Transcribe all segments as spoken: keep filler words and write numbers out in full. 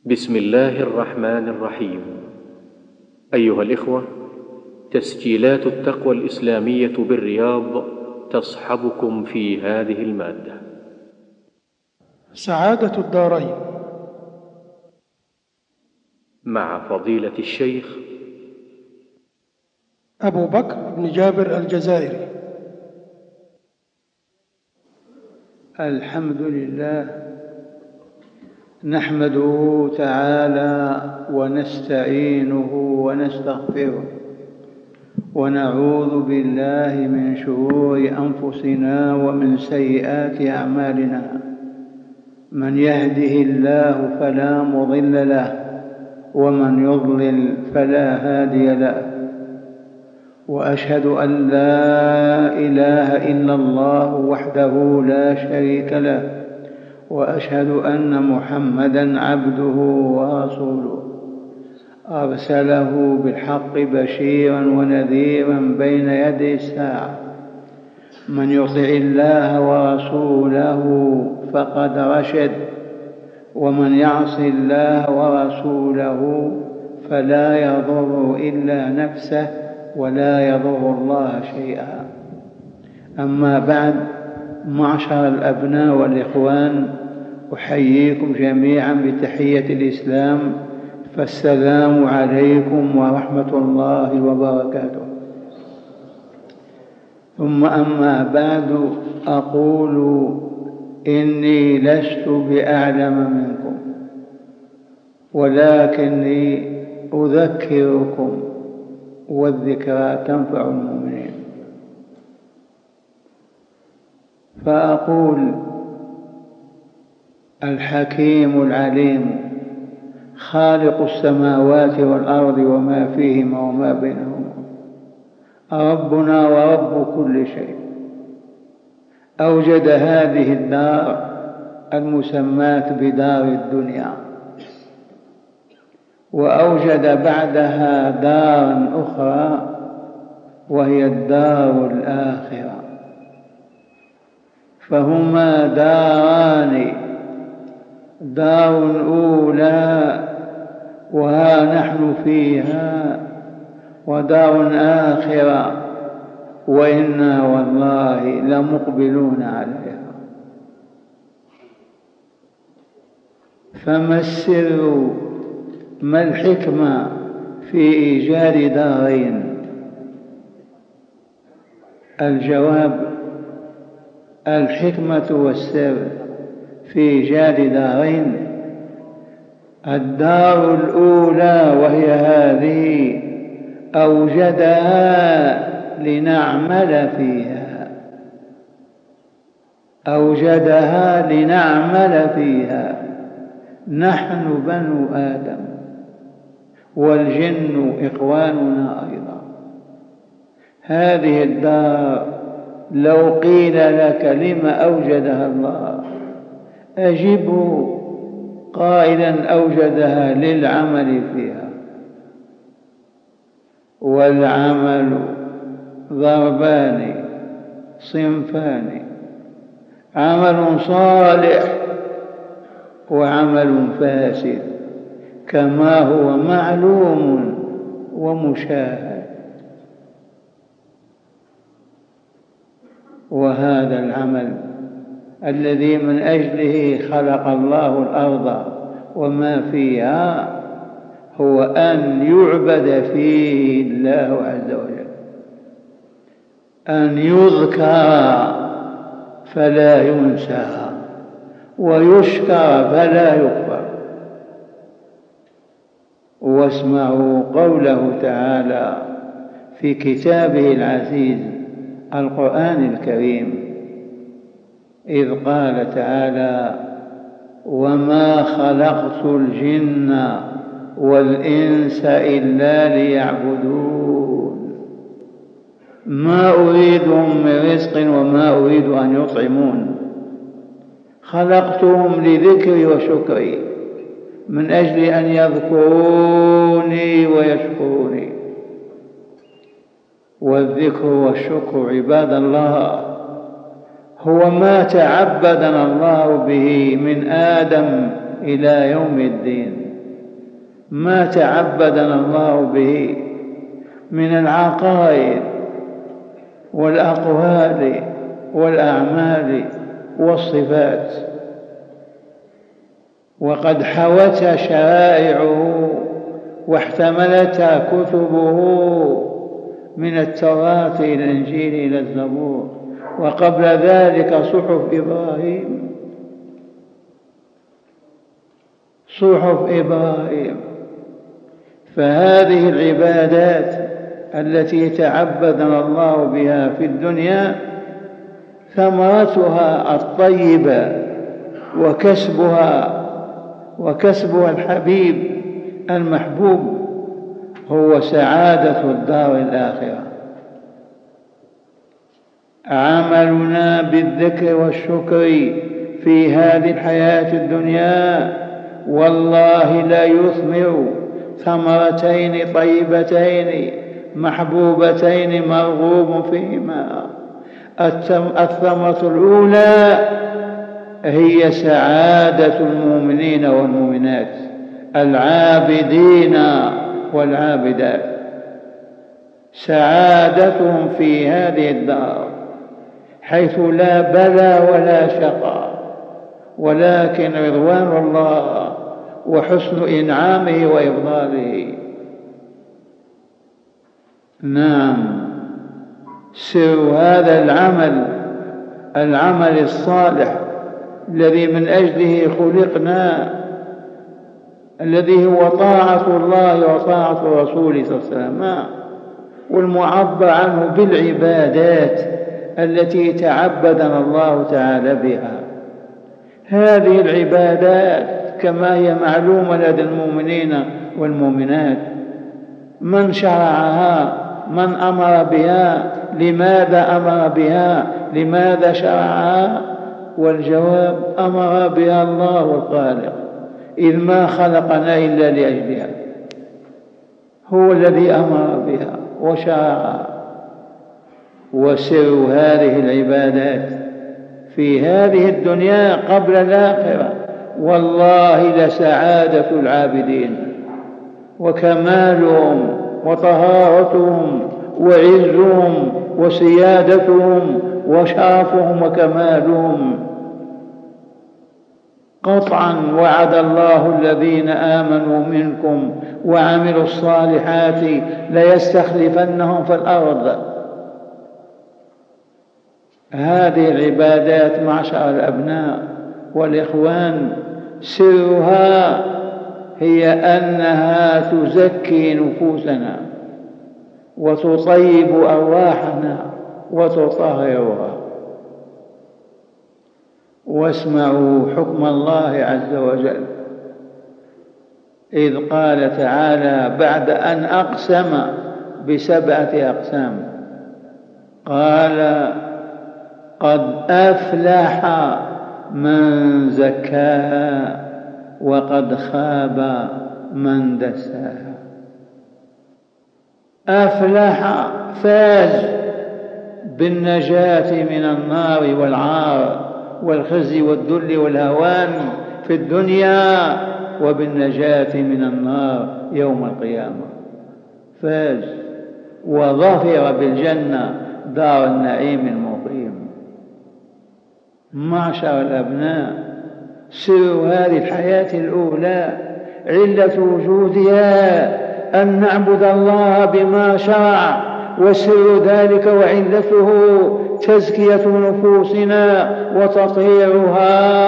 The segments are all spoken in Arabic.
بسم الله الرحمن الرحيم. أيها الإخوة، تسجيلات التقوى الإسلامية بالرياض تصحبكم في هذه المادة. سعادة الدارين مع فضيلة الشيخ أبو بكر بن جابر الجزائري. الحمد لله، نحمده تعالى ونستعينه ونستغفره، ونعوذ بالله من شرور أنفسنا ومن سيئات أعمالنا. من يهده الله فلا مضل له، ومن يضلل فلا هادي له، وأشهد أن لا إله إلا الله وحده لا شريك له، وأشهد أن محمدًا عبده ورسوله، أرسله بالحق بشيرا ونذيرا بين يدي الساعة. من يطع الله ورسوله فقد رشد، ومن يعص الله ورسوله فلا يضر إلا نفسه ولا يضر الله شيئا. أما بعد، معشر الأبناء والإخوان، أحييكم جميعا بتحية الإسلام، فالسلام عليكم ورحمة الله وبركاته. ثم أما بعد، أقول إني لست بأعلم منكم، ولكني أذكركم، والذكرى تنفع المؤمنين. فأقول: الحكيم العليم خالق السماوات والأرض وما فيهما وما بينهما، ربنا ورب كل شيء، أوجد هذه الدار المسماة بدار الدنيا، وأوجد بعدها دارا أخرى وهي الدار الآخرة، فهما داران: دار أولى وها نحن فيها، ودار آخرة وإنا والله لمقبلون عليها. فما السر، ما الحكمة في إيجاد دارين؟ الجواب: الحكمة والسر في إيجاد دارين: الدار الأولى وهي هذه أوجدها لنعمل فيها، أوجدها لنعمل فيها نحن بنو آدم، والجن إخواننا أيضا. هذه الدار لو قيل لك لم أوجدها الله، أجب قائلا: أوجدها للعمل فيها. والعمل ضربان صنفان: عمل صالح وعمل فاسد، كما هو معلوم ومشاهد. وهذا العمل الذي من أجله خلق الله الأرض وما فيها هو أن يعبد فيه الله عز وجل، أن يذكر فلا ينسى، ويشكر فلا يكفر. واسمعوا قوله تعالى في كتابه العزيز القرآن الكريم، إذ قال تعالى: وما خلقت الجن والإنس إلا ليعبدون، ما أريدهم من رزق وما أريد أن يطعمون. خلقتهم لذكري وشكري، من أجل أن يذكروني ويشكروني. والذكر والشكر عباد الله هو ما تعبدنا الله به من آدم إلى يوم الدين. ما تعبدنا الله به من العقائد والأقوال والأعمال والصفات، وقد حوتها شرائعه واحتملتها كتبه من التوراة إلى الإنجيل إلى الزبور، وقبل ذلك صحف إبراهيم صحف إبراهيم. فهذه العبادات التي تعبدنا الله بها في الدنيا ثمرتها الطيبة وكسبها وكسبها الحبيب المحبوب هو سعادة الدار الآخرة. عملنا بالذكر والشكر في هذه الحياة الدنيا والله لا يثمر ثمرتين طيبتين محبوبتين مرغوب فيهما. الثمرة الأولى هي سعادة المؤمنين والمؤمنات العابدين والعابدات، سعادتهم في هذه الدار حيث لا بلاء ولا شقاء، ولكن رضوان الله وحسن إنعامه وإفضاله. نعم، سر هذا العمل العمل الصالح الذي من أجله خلقنا، الذي هو طاعة الله وطاعة رسوله صلى الله عليه وسلم، والمعبر عنه بالعبادات التي تعبدنا الله تعالى بها. هذه العبادات كما هي معلومة لدى المؤمنين والمؤمنات، من شرعها؟ من أمر بها؟ لماذا أمر بها؟ لماذا شرعها؟ والجواب: أمر بها الله الخالق، إذ ما خلقنا إلا لأجلها، هو الذي أمر بها وشرعها. وسر هذه العبادات في هذه الدنيا قبل الآخرة والله لسعادة العابدين وكمالهم وطهارتهم وعزهم وسيادتهم وشرفهم وكمالهم. قطعا وعد الله الذين آمنوا منكم وعملوا الصالحات ليستخلفنهم في الأرض. هذه العبادات معشر الأبناء والإخوان سرها هي أنها تزكي نفوسنا وتطيب أرواحنا وتطهرها. واسمعوا حكم الله عز وجل إذ قال تعالى بعد أن أقسم بسبعة أقسام، قال: قد أفلح من زكاها وقد خاب من دساها. أفلح، فاز بالنجاة من النار والعار والخزي والذل والهوان في الدنيا، وبالنجاة من النار يوم القيامة. فاز وظفر بالجنة دار النعيم المقيم. معشر الأبناء، سر هذه الحياة الأولى علة وجودها أن نعبد الله بما شرع، وسر ذلك وعلته تزكية نفوسنا وتطهيرها.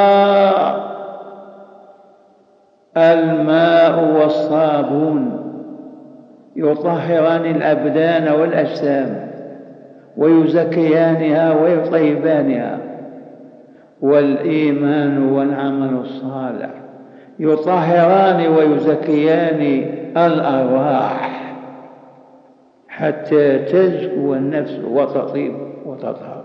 الماء والصابون يطهران الأبدان والأجسام ويزكيانها ويطيبانها، والإيمان والعمل الصالح يطهران ويزكيان الأرواح حتى تزكو النفس وتطيب وتطهر.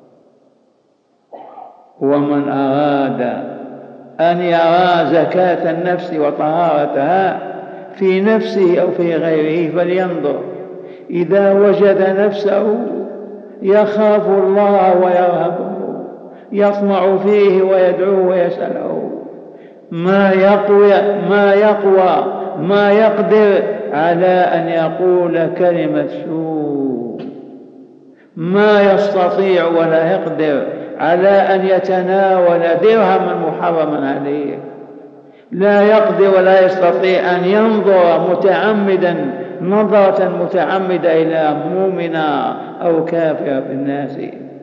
ومن أراد أن يرى زكاة النفس وطهارتها في نفسه أو في غيره فلينظر، إذا وجد نفسه يخاف الله ويرهبه، يطمع فيه ويدعوه ويسأله، ما يقوى ما يقوى ما يقدر على أن يقول كلمة سوء، ما يستطيع ولا يقدر على أن يتناول درهما محرما عليه، لا يقدر ولا يستطيع أن ينظر متعمدا نظرة متعمدة إلى مؤمنا أو كافر في الناس.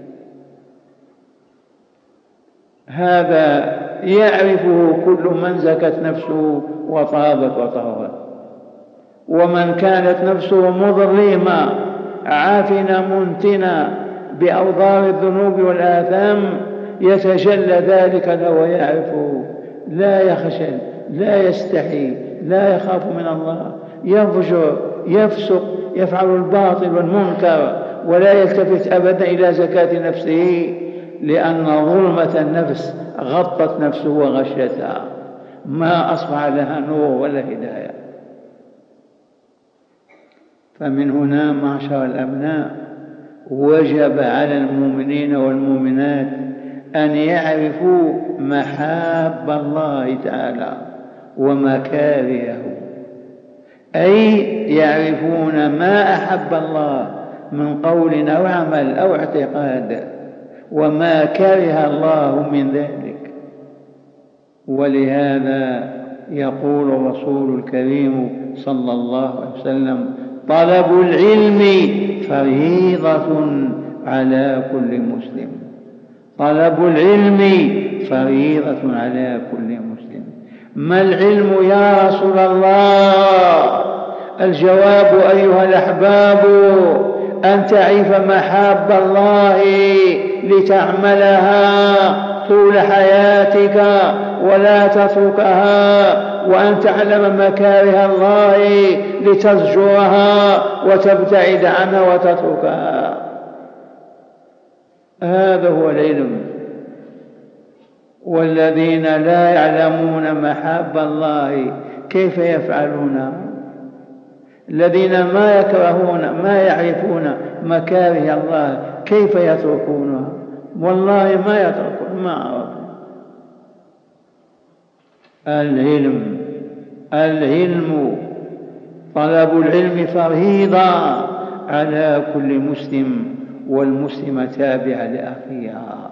هذا يعرفه كل من زكت نفسه وطابت وطهرت. ومن كانت نفسه مظلمة عافنة منتنة بأوضار الذنوب والآثام يتجلى ذلك له ويعرفه، لا يخجل، لا يستحي، لا يخاف من الله، يفجر، يفسق، يفعل الباطل والمنكر، ولا يلتفت أبدا إلى زكاة نفسه، لأن ظلمة النفس غطت نفسه وغشتها، ما أصبح لها نور ولا هداية. فمن هنا معشر الأبناء وجب على المؤمنين والمؤمنات أن يعرفوا محاب الله تعالى ومكارهه، أي يعرفون ما أحب الله من قول أو عمل أو اعتقاد، وما كره الله من ذلك. ولهذا يقول الرسول الكريم صلى الله عليه وسلم: طلب العلم فريضة على كل مسلم. طلب العلم فريضة على كل مسلم. ما العلم يا رسول الله؟ الجواب أيها الأحباب: أن تعرف محاب الله لتعملها طول حياتك ولا تتركها، وأن تعلم مكاره الله لتزجرها وتبتعد عنها وتتركها. هذا هو العلم. والذين لا يعلمون محاب الله كيف يفعلون؟ الذين ما يكرهون ما يعرفون مكاره الله كيف يتركونها؟ والله ما يتركون، ما عرفوا. العلم العلم طلب العلم فريضة على كل مسلم، والمسلم تابع لأخيها.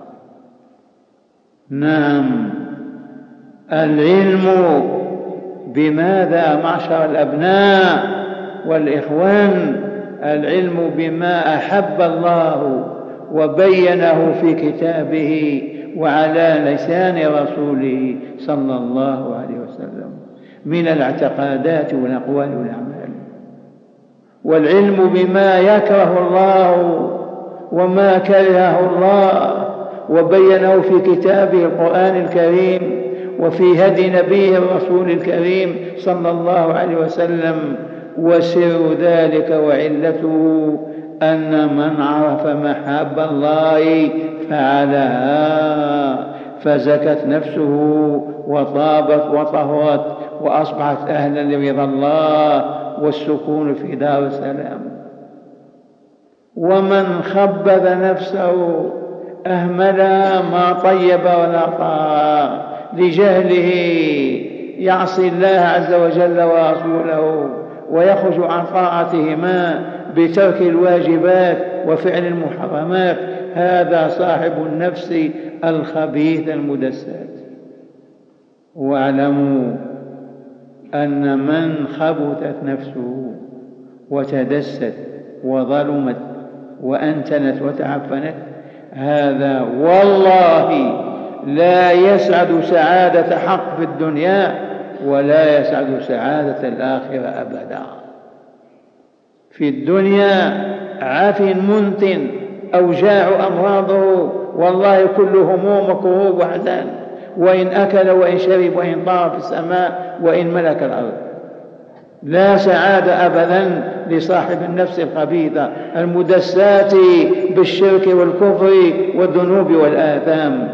نعم، العلم بماذا معشر الأبناء والإخوان؟ العلم بما أحب الله وبينه في كتابه وعلى لسان رسوله صلى الله عليه وسلم من الاعتقادات والأقوال والأعمال. والعلم بما يكره الله وما كرهه الله وبينه في كتابه القرآن الكريم وفي هدي نبيه الرسول الكريم صلى الله عليه وسلم. وسر ذلك وعلته أن من عرف محاب الله فعلها فزكت نفسه وطابت وطهرت وأصبحت أهلا لرضا الله والسكون في دار السلام. ومن خبث نفسه أهملها ما طيب ولا طهر لجهله، يعصي الله عز وجل ورسوله ويخرج عن طاعتهما بترك الواجبات وفعل المحرمات. هذا صاحب النفس الخبيث المدسات. واعلموا أن من خبثت نفسه وتدست وظلمت وأنتنت وتعفنت، هذا والله لا يسعد سعادة حق في الدنيا ولا يسعد سعادة الآخرة أبدا. في الدنيا عاف منتن أوجاع أمراضه والله كل هموم وكروب وأحزان، وإن أكل وإن شرب وإن طار في السماء وإن ملك الأرض. لا سعادة أبدا لصاحب النفس الخبيثة المدسات بالشرك والكفر والذنوب والآثام.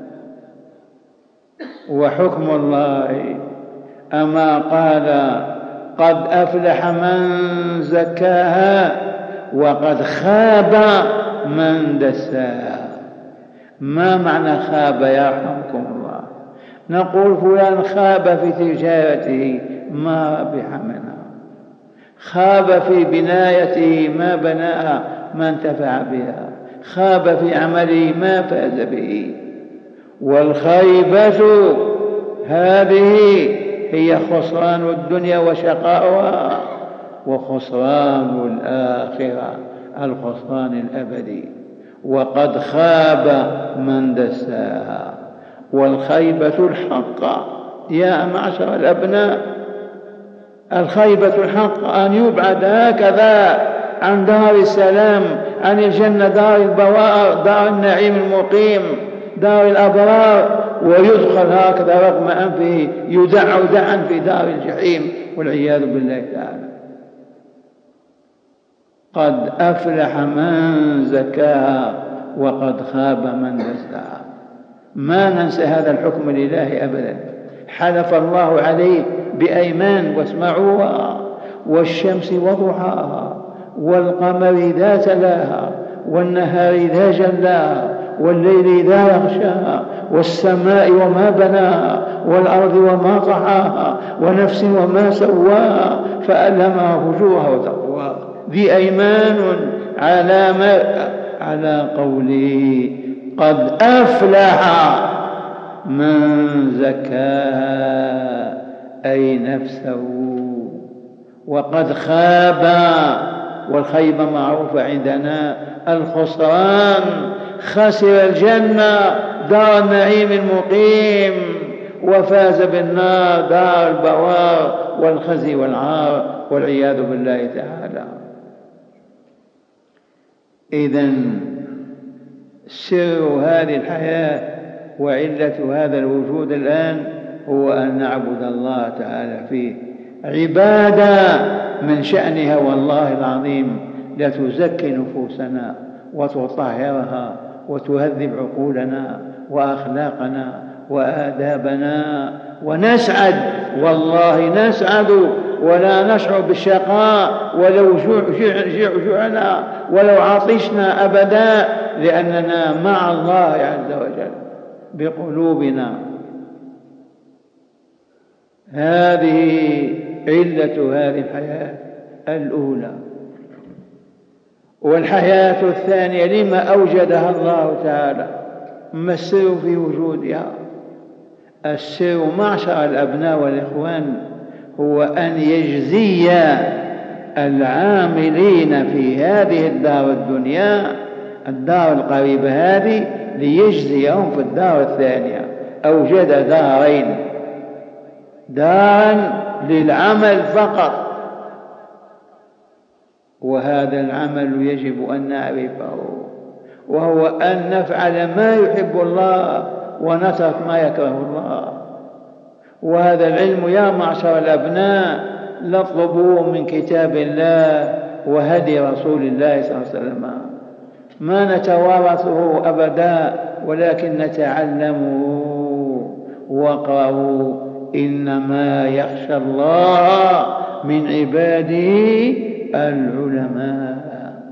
وحكم الله أما قال: قد أفلح من زكاها وقد خاب من دساها. ما معنى خاب يرحمكم الله؟ نقول فلان خاب في تجارته ما ربح منها، خاب في بنايته ما بناها ما انتفع بها، خاب في عمله ما فاز به. والخيبة هذه هي خسران الدنيا وشقاؤها، وخسران الآخرة الخسران الأبدي. وقد خاب من دساها. والخيبة الحق يا معشر الأبناء، الخيبة الحق أن يبعد هكذا عن دار السلام، عن الجنة دار البوار، دار النعيم المقيم، دار الأبرار، ويدخل هكذا رغم أنفه يدع دعا في دار الجحيم والعياذ بالله تعالى. قد أفلح من زكاها وقد خاب من دساها. ما ننسى هذا الحكم الإلهي أبدا. حلف الله عليه بأيمان، واسمعوها: والشمس وضحاها، والقمر إذا تلاها، والنهار إذا جلاها، والليل إذا يغشاها، والسماء وما بناها، والأرض وما طحاها، ونفس وما سواها فألهمها فجورها وتقواها. ذي أيمان على ما على قوله قد أفلح من زكاها أي نفسه، وقد خاب، والخيبة معروفة عندنا الخسران، خسر الجنة دار النعيم المقيم، وفاز بالنار دار البوار والخزي والعار والعياذ بالله تعالى. إذن سر هذه الحياة وعلة هذا الوجود الآن هو أن نعبد الله تعالى فيه عبادة من شأنها والله العظيم لتزكي نفوسنا وتطهرها وتهذب عقولنا وأخلاقنا وآدابنا، ونسعد والله نسعد ولا نشعر بالشقاء ولو جوعنا ولو عطشنا أبدا، لأننا مع الله عز وجل بقلوبنا. هذه علة هذه الحياة الأولى. والحياة الثانية لما أوجدها الله تعالى؟ ما السر في وجودها؟ السر معشر الأبناء والإخوان هو أن يجزي العاملين في هذه الدار الدنيا، الدار القريبة هذه، ليجزيهم في الدار الثانية. أوجد دارين: دارا للعمل فقط، وهذا العمل يجب أن نعرفه، وهو أن نفعل ما يحب الله ونترك ما يكره الله. وهذا العلم يا معشر الأبناء نطلبه من كتاب الله وهدي رسول الله صلى الله عليه وسلم، ما نتوارثه أبدا، ولكن نتعلمه. واقرأوا: إنما يخشى الله من عباده العلماء.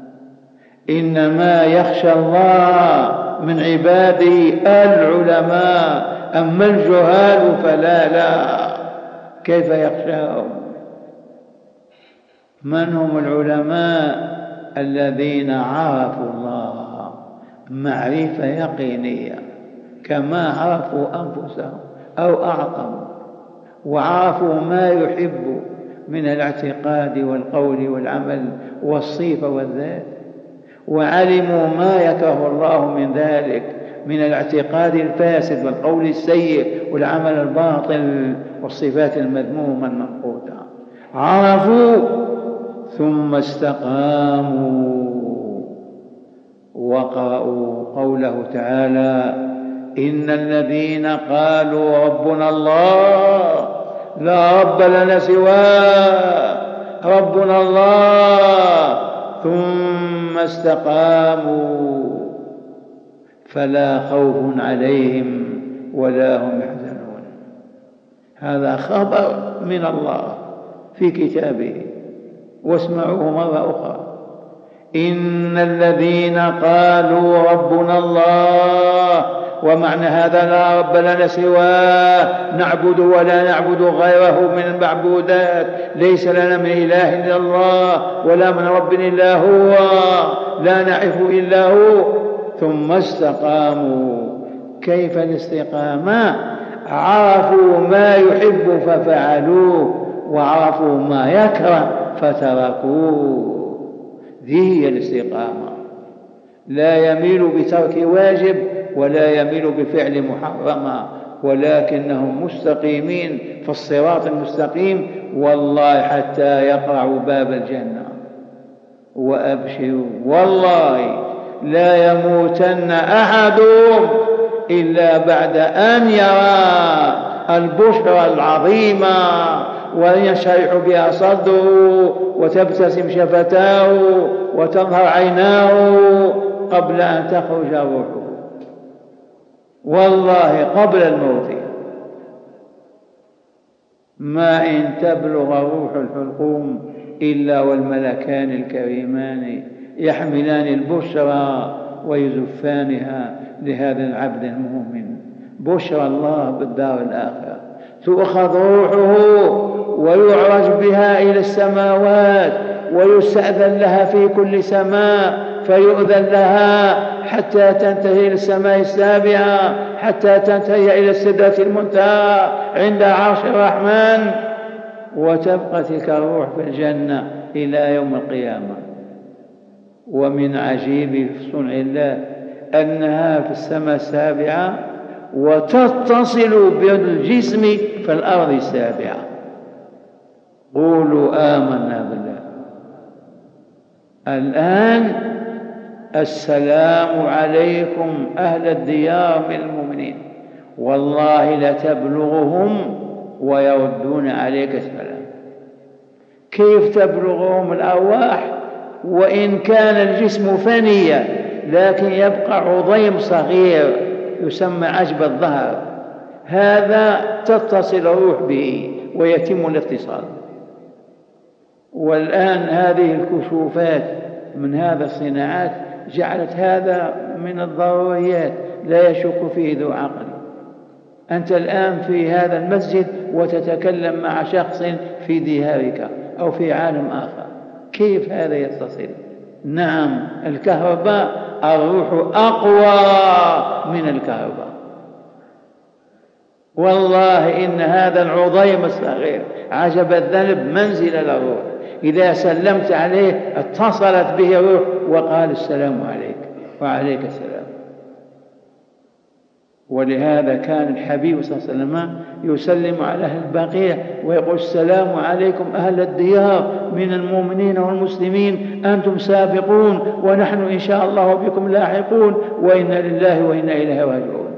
إنما يخشى الله من عباده العلماء، أما الجهال فلا لا. كيف يخشاهم؟ من هم العلماء؟ الذين عرفوا الله معرفة يقينية كما عرفوا أنفسهم أو أعظم، وعرفوا ما يحب من الاعتقاد والقول والعمل والصفة والذات، وعلموا ما يكره الله من ذلك من الاعتقاد الفاسد والقول السيء والعمل الباطل والصفات المذمومة المنقوطة. عرفوا ثم استقاموا. وقرأوا قوله تعالى: إن الذين قالوا ربنا الله لا رب لنا سواه ربنا الله ثم استقاموا فلا خوف عليهم ولا هم يحزنون. هذا خبر من الله في كتابه، واسمعوه مرة أخرى: إن الذين قالوا ربنا الله ومعنى هذا لا رب لنا سواه نعبد ولا نعبد غيره من المعبودات، ليس لنا من إله إلا الله ولا من رب إلا هو، لا نعرف إلا هو. ثم استقاموا. كيف الاستقامة؟ عرفوا ما يحب ففعلوه، وعرفوا ما يكره فتركوه. ذي هي الاستقامة. لا يميل بترك واجب ولا يميل بفعل محرم، ولكنهم مستقيمين في الصراط المستقيم، والله حتى يقرعوا باب الجنة. وأبشروا والله لا يموتن أحدهم إلا بعد أن يرى البشرى العظيمة وينشرح بها صدره وتبتسم شفتاه وتظهر عيناه قبل أن تخرج روحه، والله قبل الموت. ما إن تبلغ روح الحلقوم إلا والملكان الكريمان يحملان البشرى ويزفانها لهذا العبد المؤمن. بشرى الله بالدار الآخرة، تؤخذ روحه ويعرج بها إلى السماوات ويستأذن لها في كل سماء، فيؤذن لها حتى تنتهي إلى السماء السابعة، حتى تنتهي إلى السدرة المنتهى عند عرش الرحمن، وتبقى تلك الروح في الجنة إلى يوم القيامة. ومن عجيب صنع الله أنها في السماء السابعة وتتصل بالجسم في الأرض السابعة. قولوا آمنا بالله. الآن السلام عليكم أهل الديار من المؤمنين، والله لتبلغهم ويردون عليك السلام. كيف تبلغهم الأرواح وإن كان الجسم فنيا، لكن يبقى عظيم صغير يسمى عجب الظهر، هذا تتصل الروح به ويتم الاتصال. والآن هذه الكشوفات من هذا الصناعات جعلت هذا من الضروريات لا يشك فيه ذو عقل. أنت الآن في هذا المسجد وتتكلم مع شخص في ديارك أو في عالم آخر، كيف هذا يتصل؟ نعم، الكهرباء الروح أقوى من الكهرباء. والله إن هذا العظيم الصغير عجب الذنب منزل الروح، إذا سلمت عليه اتصلت به الروح وقال السلام عليك وعليك السلام. ولهذا كان الحبيب صلى الله عليه وسلم يسلم على أهل البقيع ويقول السلام عليكم أهل الديار من المؤمنين والمسلمين، أنتم سابقون ونحن إن شاء الله بكم لاحقون، وإنا لله وإنا إليه راجعون.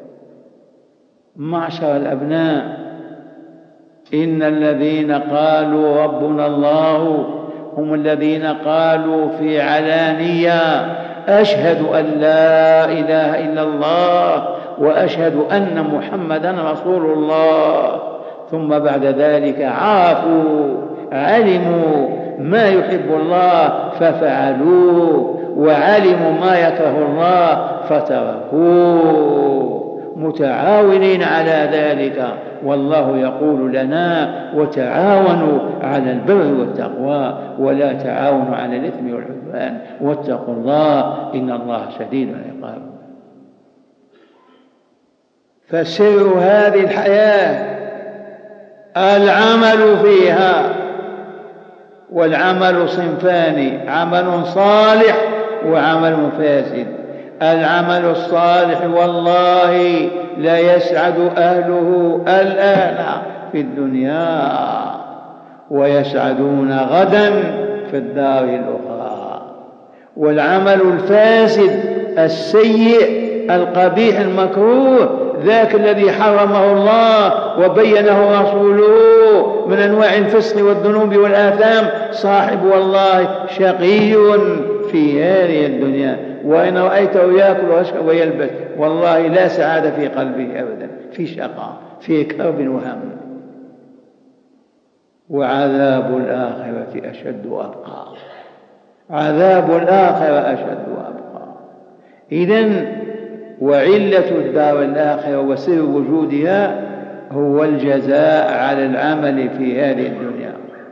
معشر الأبناء، إن الذين قالوا ربنا الله هم الذين قالوا في علانية أشهد أن لا إله إلا الله وأشهد أن محمدا رسول الله، ثم بعد ذلك عرفوا علموا ما يحب الله ففعلوه، وعلموا ما يكره الله فتركوه، متعاونين على ذلك. والله يقول لنا وتعاونوا على البر والتقوى ولا تعاونوا على الإثم والعدوان واتقوا الله إن الله شديد العقاب. فسر هذه الحياة العمل فيها، والعمل صنفان: عمل صالح وعمل فاسد. العمل الصالح والله لا يسعد أهله الآن في الدنيا ويسعدون غدا في الدار الأخرى. والعمل الفاسد السيء القبيح المكروه ذاك الذي حرمه الله وبينه رسوله من أنواع الفسق والذنوب والآثام، صاحب والله شقي في هذه الدنيا، وإن رأيته يأكل ويشرب ويلبس والله لا سعادة في قلبه أبدا، في شقاء في كرب وهم. وعذاب الآخرة أشد وأبقى. عذاب الآخرة أشد وأبقى. إذن وعلة الدار الآخرة وسر وجودها هو الجزاء على العمل في هذه الدنيا.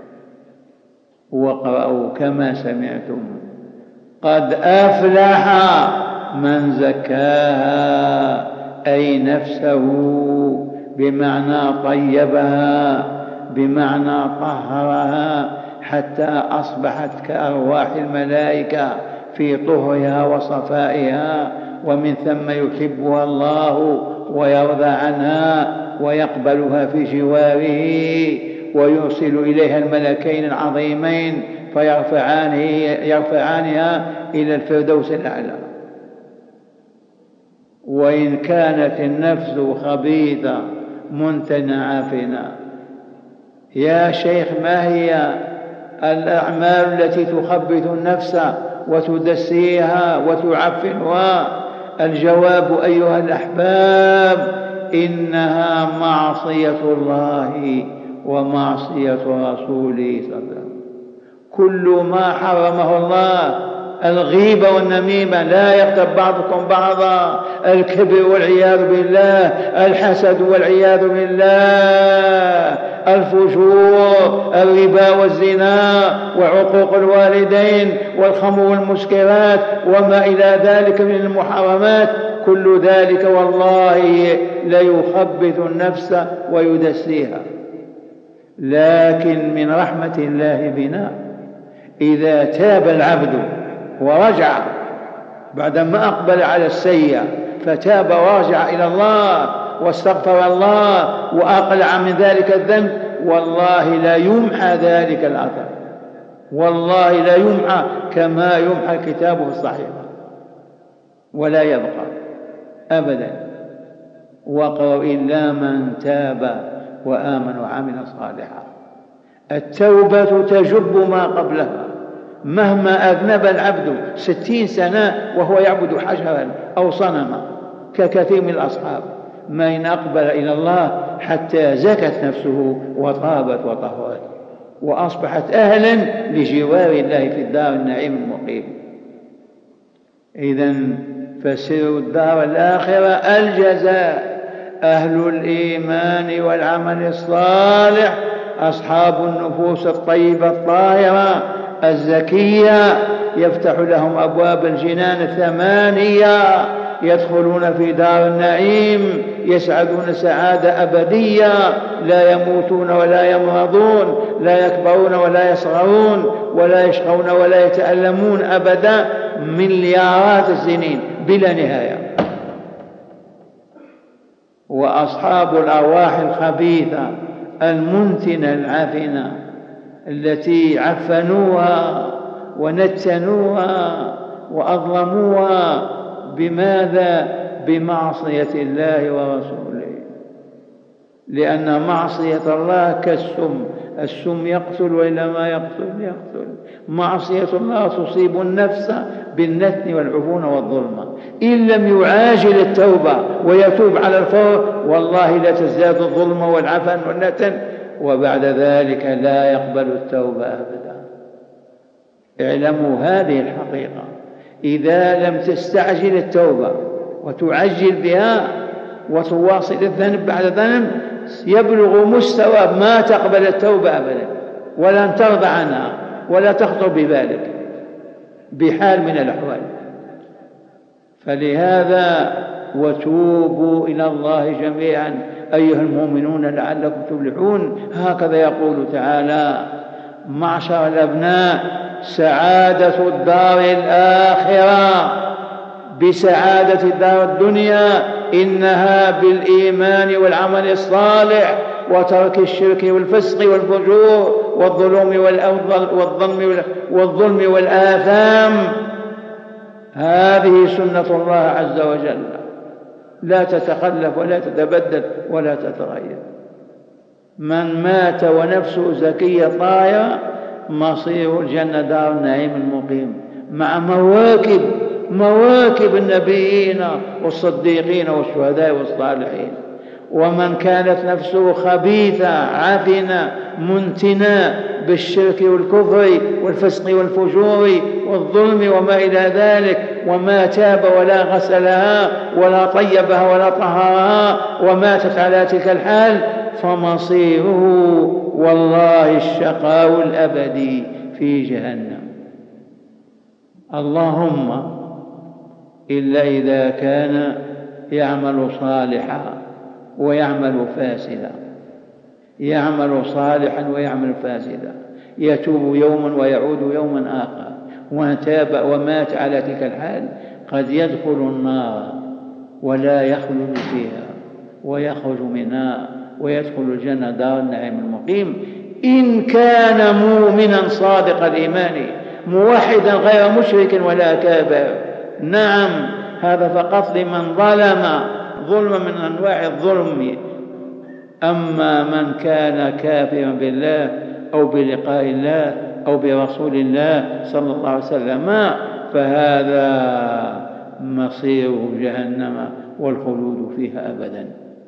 واقرأوا كما سمعتم: قد أفلح من زكاها، أي نفسه، بمعنى طيبها، بمعنى طهرها حتى أصبحت كأرواح الملائكة في طهرها وصفائها، ومن ثم يحبها الله ويرضى عنها ويقبلها في جواره، ويرسل إليها الملكين العظيمين فيرفعانها إلى الفردوس الأعلى. وإن كانت النفس خبيثة منتنة عافنة، يا شيخ ما هي الأعمال التي تخبث النفس وتدسيها وتعفنها؟ الجواب أيها الأحباب: إنها معصية الله ومعصية رسوله صلى الله عليه وسلم. كل ما حرمه الله: الغيبة والنميمة، لا يغتب بعضكم بعضا، الكبر والعياذ بالله، الحسد والعياذ بالله، الفجور، الربا والزنا وعقوق الوالدين والخمر والمسكرات وما إلى ذلك من المحرمات، كل ذلك والله ليخبث النفس ويدسيها. لكن من رحمة الله بنا إذا تاب العبد ورجع بعدما أقبل على السيئة، فتاب ورجع إلى الله واستغفر الله وأقلع من ذلك الذنب، والله لا يمحى ذلك الأثر، والله لا يمحى كما يمحى الكتاب في الصحيفة، ولا يبقى أبدا. وقالوا: إلا من تاب وآمن وعمل صالحا. التوبة تجب ما قبلها. مهما أذنب العبد ستين سنة وهو يعبد حجرا أو صنما ككثير من الأصحاب، ما إن أقبل إلى الله حتى زكت نفسه وطابت وطهرت وأصبحت أهلا لجوار الله في الدار النعيم المقيم. إذن فسر الدار الآخرة الجزاء. أهل الإيمان والعمل الصالح أصحاب النفوس الطيبة الطاهرة الزكية يفتح لهم أبواب الجنان الثمانية، يدخلون في دار النعيم، يسعدون سعادة أبدية، لا يموتون ولا يمرضون، لا يكبرون ولا يصغرون، ولا يشقون ولا يتألمون أبدا مليارات السنين بلا نهاية. وأصحاب الأرواح الخبيثة المنتنة العفنة التي عفنوها ونتنوها وأظلموها، بماذا؟ بمعصية الله ورسوله. لأن معصية الله كالسم، السم يقتل وإلا ما يقتل يقتل. معصية الله تصيب النفس بالنتن والعفون والظلم. إن لم يعاجل التوبة ويتوب على الفور والله لا تزداد الظلم والعفن والنتن، وبعد ذلك لا يقبل التوبة أبدا. اعلموا هذه الحقيقة: إذا لم تستعجل التوبة وتعجل بها وتواصل الذنب بعد ذنب، يبلغ مستوى ما تقبل التوبة أبدا، ولن ترضى عنها ولا تخطر ببالك بحال من الأحوال. فلهذا وتوبوا إلى الله جميعا أيها المؤمنون لعلكم تفلحون. هكذا يقول تعالى: معشر الأبناء، سعادة الدار الآخرة بسعادة الدار الدنيا إنها بالإيمان والعمل الصالح وترك الشرك والفسق والفجور والظلم والظلم والظلم والآثام. هذه سنة الله عز وجل، لا تتخلف ولا تتبدل ولا تتغير. من مات ونفسه زكية طاهرة مصير الجنة دار النعيم المقيم، مع مواكب مواكب النبيين والصديقين والشهداء والصالحين. ومن كانت نفسه خبيثة عفنة منتنة بالشرك والكفر والفسق والفجور والظلم وما إلى ذلك، وما تاب ولا غسلها ولا طيبها ولا طهرها وماتت على تلك الحال فمصيره والله الشقاء الأبدي في جهنم. اللهم إلا إذا كان يعمل صالحا ويعمل فاسدا، يعمل صالحا ويعمل فاسدا، يتوب يوما ويعود يوما آخر، وان تاب ومات على تلك الحال قد يدخل النار ولا يخلد فيها ويخرج منها ويدخل الجنة دار النعيم المقيم إن كان مؤمنا صادق الإيمان موحدا غير مشرك ولا كافر. نعم، هذا فقط لمن ظلم ظلما من أنواع الظلم. أما من كان كافرا بالله أو بلقاء الله أو برسول الله صلى الله عليه وسلم فهذا مصيره جهنم والخلود فيها أبدا.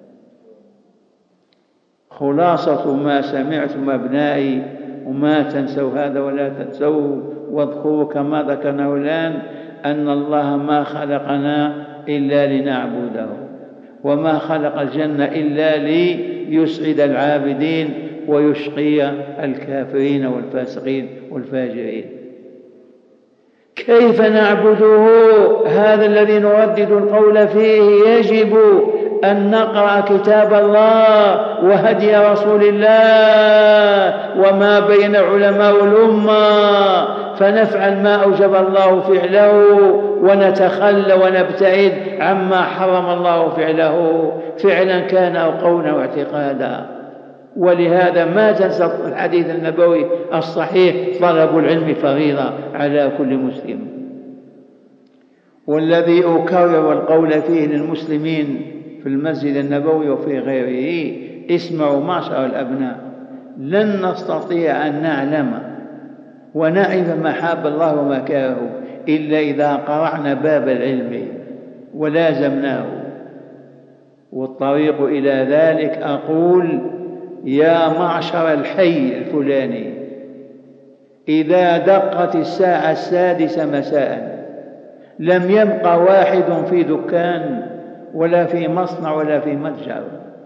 خلاصة ما سمعتم أبنائي، وما تنسوا هذا ولا تنسوا، واذكروا كما ذكرنا الآن أن الله ما خلقنا إلا لنعبده، وما خلق الجنة إلا ليسعد العابدين ويشقي الكافرين والفاسقين والفاجرين. كيف نعبده؟ هذا الذي نردد القول فيه. يجب أن نقرأ كتاب الله وهدي رسول الله وما بين علماء الأمة، فنفعل ما أوجب الله فعله ونتخلى ونبتعد عما حرم الله فعله فعلا كان أو قولا واعتقادا. ولهذا ما تنسى الحديث النبوي الصحيح: طلب العلم فريضة على كل مسلم. والذي أكرر القول فيه للمسلمين في المسجد النبوي وفي غيره: اسمعوا معشر الأبناء، لن نستطيع أن نعلم ونعرف محاب الله وما كاره إلا إذا قرعنا باب العلم ولازمناه. والطريق إلى ذلك أقول: يا معشر الحي الفلاني، إذا دقت الساعة السادسة مساء لم يبقى واحد في دكان ولا في مصنع ولا في متجر،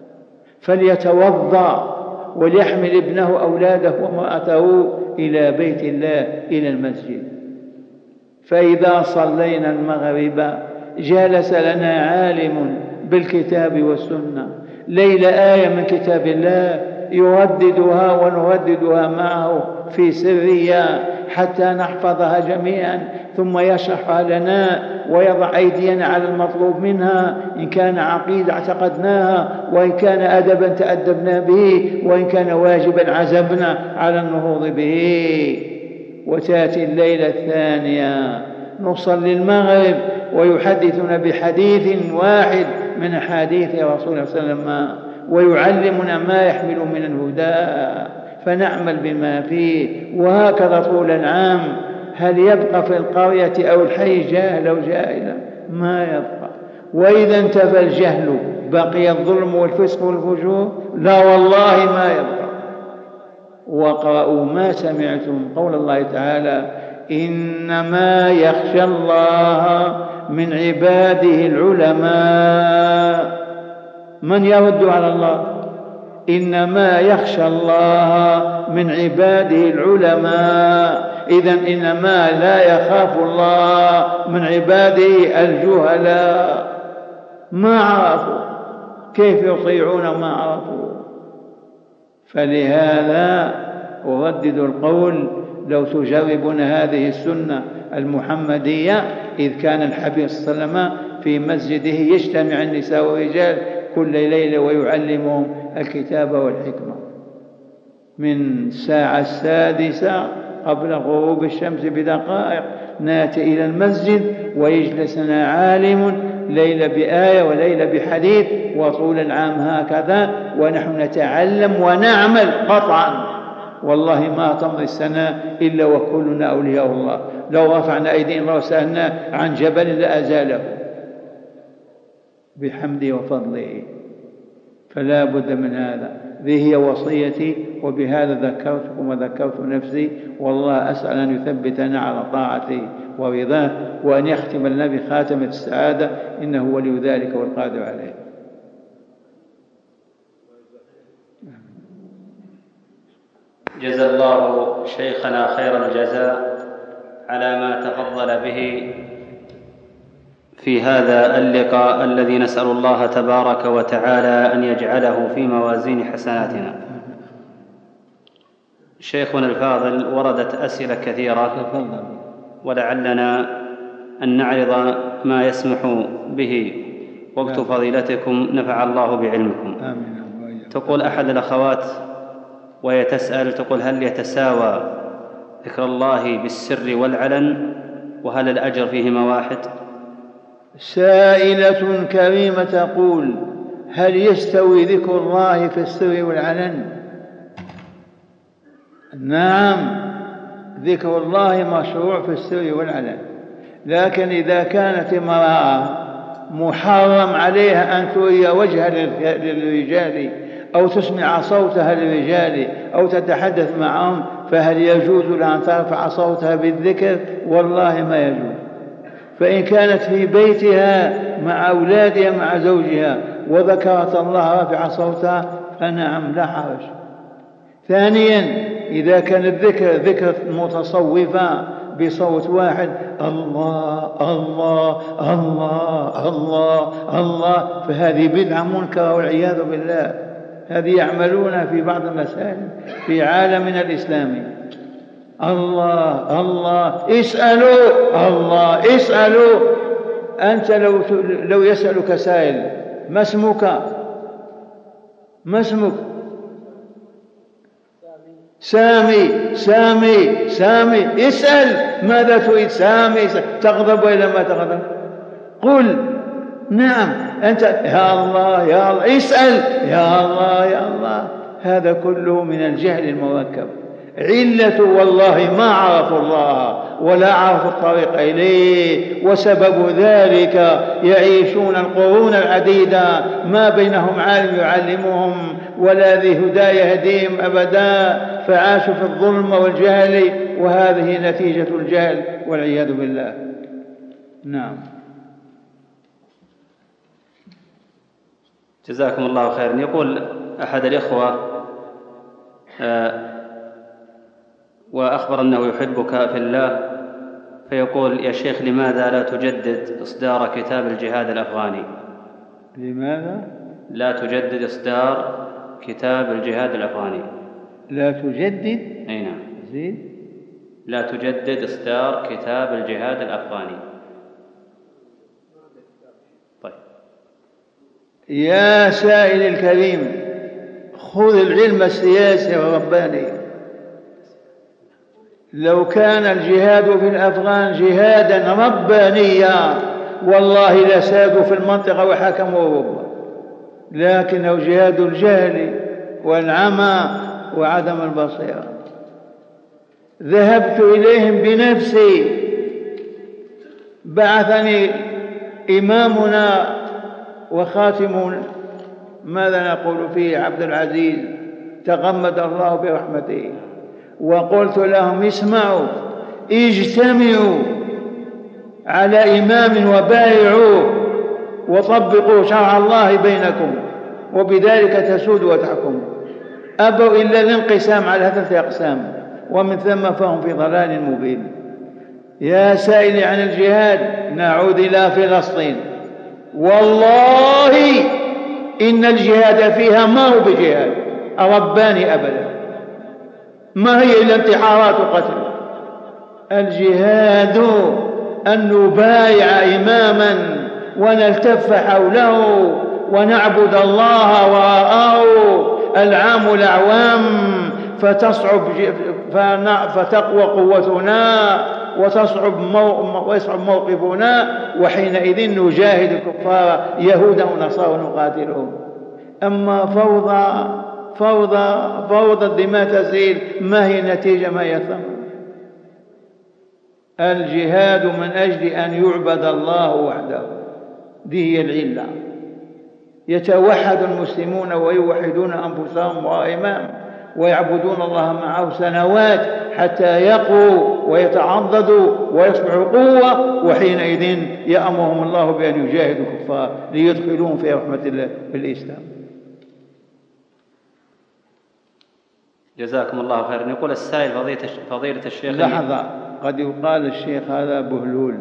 فليتوضأ وليحمل ابنه أولاده وامرأته إلى بيت الله إلى المسجد. فإذا صلينا المغرب جالس لنا عالم بالكتاب والسنة ليل آية من كتاب الله يرددها ونرددها معه في سرية حتى نحفظها جميعا، ثم يشرحها لنا ويضع أيدينا على المطلوب منها، إن كان عقيدة اعتقدناها، وإن كان أدبا تأدبنا به، وإن كان واجبا عزمنا على النهوض به. وتأتي الليلة الثانية نصلي المغرب ويحدثنا بحديث واحد من أحاديث رسول الله صلى الله عليه وسلم ويعلمنا ما يحمل من الهدى فنعمل بما فيه. وهكذا طول العام. هل يبقى في القرية أو الحي جاهل أو جاهلا؟ ما يبقى. وإذا انتفى الجهل بقي الظلم والفسق والفجور؟ لا والله ما يبقى. واقرأوا ما سمعتم قول الله تعالى: إنما يخشى الله من عباده العلماء. من يرد على الله؟ إنما يخشى الله من عباده العلماء. إذن إنما لا يخاف الله من عباده الجهلاء، ما عرفوا كيف يطيعون ما عرفوا. فلهذا أردد القول: لو تجربون هذه السنة المحمدية، إذ كان الحبيب صلى الله عليه وسلم في مسجده يجتمع النساء والرجال كل ليلة ويعلمهم الكتاب والحكمة من الساعة السادسة قبل غروب الشمس بدقائق. ناتي إلى المسجد ويجلسنا عالم ليلة بآية وليلة بحديث، وطول العام هكذا، ونحن نتعلم ونعمل قطعا. والله ما تمضي السنة إلا وكلنا أولياء الله. لو رفعنا أيدينا وسألنا عن جبل لأزاله بحمده وفضله. فلا بد من هذا. ذي هي وصيتي، وبهذا ذكرتكم وذكرت نفسي، والله أسأل أن يثبتنا على طاعته ورضاه، وأن يختم لنا بخاتمة السعادة، إنه ولي ذلك والقادر عليه. جزا الله شيخنا خير الجزاء على ما تفضل به في هذا اللقاء الذي نسأل الله تبارك وتعالى أن يجعله في موازين حسناتنا. شيخنا الفاضل، وردت أسئلة كثيرة، ولعلنا أن نعرض ما يسمح به وقت فضيلتكم، نفع الله بعلمكم. تقول أحد الأخوات وهي تسأل، تقول: هل يتساوى ذكر الله بالسر والعلن، وهل الأجر فيهما واحد؟ سائلة كريمة تقول: هل يستوي ذكر الله في السر والعلن؟ نعم، ذكر الله مشروع في السر والعلن، لكن إذا كانت امرأة محرم عليها أن تري وجهها للرجال أو تسمع صوتها للرجال أو تتحدث معهم، فهل يجوز لها أن ترفع صوتها بالذكر؟ والله ما يجوز. فإن كانت في بيتها مع أولادها مع زوجها وذكرت الله رفع صوتها فنعم لا حرج. ثانيا، إذا كان الذكر ذكر متصوفة بصوت واحد، الله الله الله الله الله، فهذه بدعة منكرة والعياذ بالله. هذه يعملون في بعض المساجد في عالمنا الإسلامي. الله الله، اسألوا الله، اسألوا. أنت لو لو يسألك سائل: ما اسمك؟ ما اسمك؟ سامي سامي سامي. اسأل ماذا تريد؟ سامي. تغضب ولا ما تغضب؟ قل نعم. أنت يا الله يا الله، اسأل يا الله يا الله. هذا كله من الجهل المركب. علة والله ما عرفوا الله ولا عرفوا الطريق إليه، وسبب ذلك يعيشون القرون العديدة ما بينهم عالم يعلمهم ولا ذي هدى يهديهم أبدا، فعاشوا في الظلم والجهل، وهذه نتيجة الجهل والعياذ بالله. نعم. جزاكم الله خيرا. يقول أحد الإخوة آه وأخبر أنه يحبك في الله، فيقول: يا شيخ، لماذا لا تجدد إصدار كتاب الجهاد الأفغاني؟ لماذا لا تجدد إصدار كتاب الجهاد الأفغاني؟ لا تجدد؟ أي نعم. زين. لا تجدد إصدار كتاب الجهاد الأفغاني. طيب. يا سائل الكريم، خذ العلم السياسي والرباني. لو كان الجهاد في الأفغان جهادا ربانيا والله لسادوا في المنطقة وحكموا أوروبا، لكنه جهاد الجهل والعمى وعدم البصيرة. ذهبت إليهم بنفسي، بعثني إمامنا وخاتم ماذا نقول فيه عبد العزيز تغمد الله برحمته، وقلت لهم: اسمعوا، اجتمعوا على إمام وبايعوه وطبقوا شرع الله بينكم، وبذلك تسودوا وتحكموا. أبوا إلا الانقسام على ثلاثة أقسام، ومن ثم فهم في ضلال مبين. يا سائل عن الجهاد، نعود إلى فلسطين. والله إن الجهاد فيها ما هو بجهاد رباني أبدا، ما هي إلا انتحارات وقتل. الجهاد أن نبايع إماما ونلتف حوله ونعبد الله وراءه العام الأعوام، فتصعب فتقوى قوتنا وتصعب ويصعب موقفنا، وحينئذ نجاهد الكفار يهودا ونصارى نقاتلهم. أما فوضى فوضى فوضى الدماء تسيل، ما هي النتيجة؟ ما هي الثمرة؟ الجهاد من أجل أن يعبد الله وحده، دي هي العلة. يتوحد المسلمون ويوحدون أنفسهم وإمام ويعبدون الله معه سنوات حتى يقوا ويتعضدوا ويصبحوا قوة، وحينئذ يأمرهم الله بأن يجاهدوا الكفار ليدخلون في رحمة الله بالإسلام. جزاكم الله خيرا. يقول السائل فضيلة الشيخ. لحظة، قد يقال الشيخ هذا بهلول.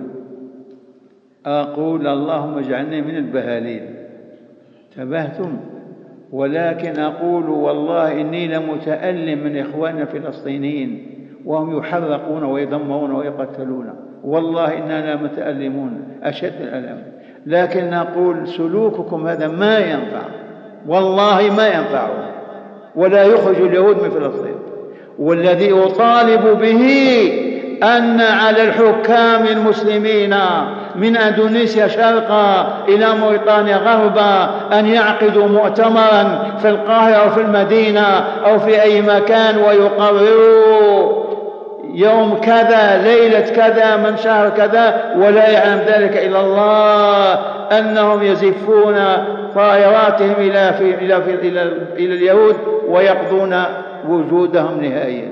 أقول اللهم اجعلني من البهالين، تبهتم، ولكن أقول والله إني لمتألم من إخواننا الفلسطينيين وهم يحرقون ويدمرون ويقتلون، والله إننا متألمون أشد الألم، لكن نقول سلوككم هذا ما ينفع، والله ما ينفع، ولا يخرج اليهود من فلسطين. والذي أطالب به أن على الحكام المسلمين من أندونيسيا شرقا إلى موريطانيا غربا أن يعقدوا مؤتمرا في القاهرة أو في المدينة أو في أي مكان ويقرروا يوم كذا ليلة كذا من شهر كذا، ولا يعلم ذلك إلا الله، أنهم يزفون طائراتهم إلى في إلى في إلى إلى اليهود ويقضون وجودهم نهائيا.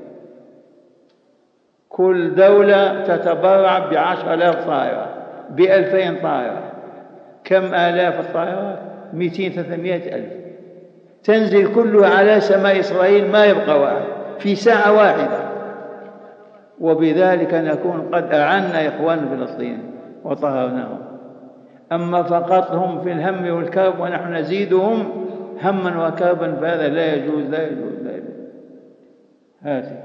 كل دولة تتبرع بعشر آلاف طائرة، بألفين طائرة، كم آلاف الطائرات؟ مئتين ثلاثمائة ألف، تنزل كلها على سماء إسرائيل ما يبقى واحد في ساعة واحدة، وبذلك نكون قد أعنا إخوان فلسطين وطهرناهم. أما فقط هم في الهم والكرب ونحن نزيدهم هما وكربا فهذا لا يجوز لا يجوز لا يجوز. هاتي.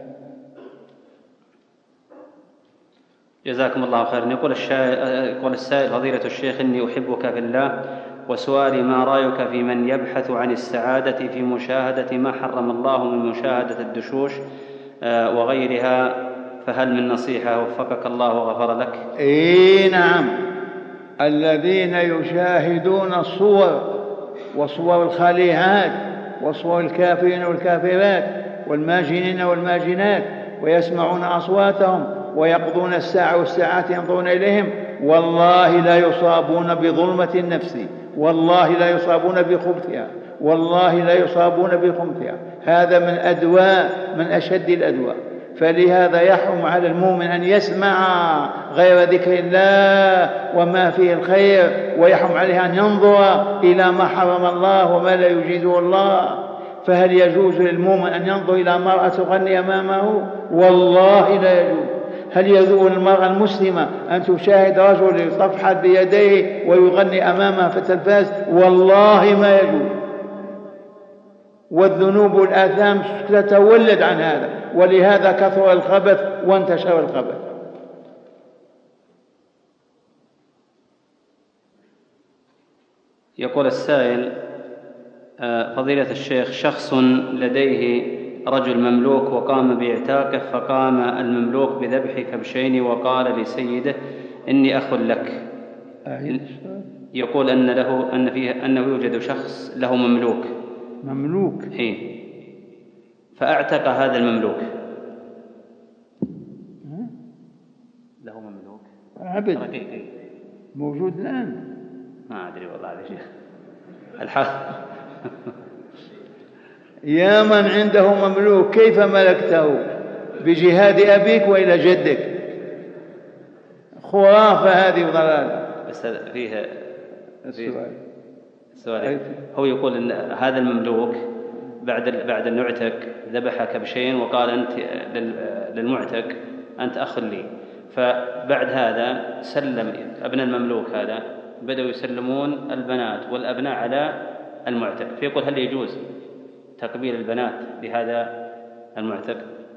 جزاكم الله خيرا. يقول يقول السائل فضيلة الشيخ إني أحبك في الله، وسؤالي ما رأيك في من يبحث عن السعادة في مشاهدة ما حرم الله من مشاهدة الدشوش وغيرها، فهل من نصيحة وفقك الله وغفر لك؟ إيه نعم، الذين يشاهدون الصور وصور الخالعات وصور الكافرين والكافرات والماجنين والماجنات ويسمعون أصواتهم ويقضون الساعة والساعات ينظرون إليهم، والله لا يصابون بظلمة النفس، والله لا يصابون بخبثها، والله لا يصابون بخبثها. هذا من أدواء من أشد الأدواء. فلهذا يحرم على المؤمن أن يسمع غير ذكر الله وما فيه الخير، ويحرم عليه أن ينظر إلى ما حرم الله وما لا يجيزه الله. فهل يجوز للمؤمن أن ينظر إلى مرأة تغني أمامه؟ والله لا يجوز. هل يجوز للمرأة المسلمة أن تشاهد رجل يصفحت بيديه ويغني أمامها في التلفاز؟ والله ما يجوز. والذنوب والآثام تتولد عن هذا، ولهذا كثر الخبث وانتشر الخبث. يقول السائل فضيلة الشيخ، شخص لديه رجل مملوك وقام باعتاقه، فقام المملوك بذبح كبشين وقال لسيده إني أخ لك. يقول أن له أن فيه أنه يوجد شخص له مملوك مملوك إيه، فأعتق هذا المملوك. له مملوك عبد رقيق موجود الآن، ما أدري والله يا شيخ الحق. يا من عنده مملوك كيف ملكته؟ بجهاد أبيك وإلى جدك. خرافة هذه وضلال. بس فيها السؤال السؤال هو يقول أن هذا المملوك بعد بعد أن يعتق ذبح كبشين وقال أنت للمعتق أنت أخ لي، فبعد هذا سلم أبناء المملوك هذا بدأوا يسلمون البنات والأبناء على المعتق، فيقول هل يجوز تقبيل البنات لهذا المعتق؟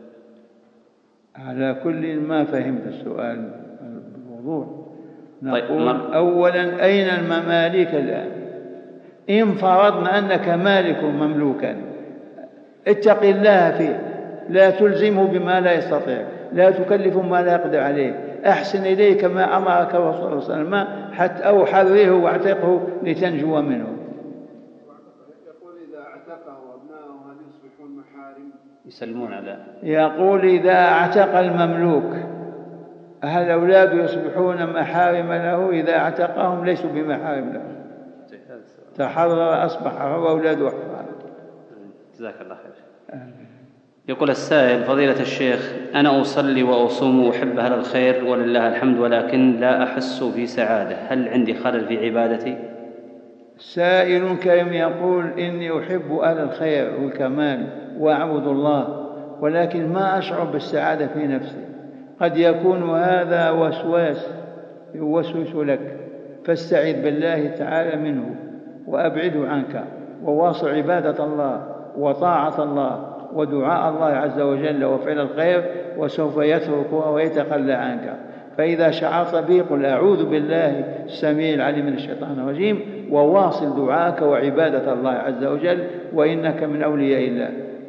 على كل ما فهمت السؤال بالوضوح. نقول طيب أولا أين المماليك الآن؟ إن فرضنا أنك مالك مملوكا اتق الله فيه، لا تلزمه بما لا يستطيع، لا تكلفه ما لا يقدر عليه، أحسن إليه كما أمرك الرسول صلى الله عليه وسلم، حتى أو حرره واعتقه لتنجو منه. يقول إذا اعتقه وأبناؤه هل يصبحون محارم؟ يسلمون على يقول إذا اعتق المملوك هل أولاده يصبحون محارم له؟ إذا اعتقهم ليسوا بمحارم له. تحرر أصبح هو أولاده أحرار. جزاك الله خير. يقول السائل: فضيلة الشيخ، أنا أصلي وأصوم وأحب أهل الخير ولله الحمد، ولكن لا أحس في سعادة، هل عندي خلل في عبادتي؟ سائل كريم يقول: إني أحب أهل الخير والكمال وأعبد الله، ولكن ما أشعر بالسعادة في نفسي. قد يكون هذا وسواس يوسوس لك، فاستعذ بالله تعالى منه وأبعده عنك، وواصل عبادة الله وطاعة الله ودعاء الله عز وجل وفعل الخير، وسوف يتركها ويتخلى عنك. فإذا شعرت به قل: أعوذ بالله السميع العليم من الشيطان الرجيم، وواصل دعاءك وعبادة الله عز وجل، وإنك من أولياء الله.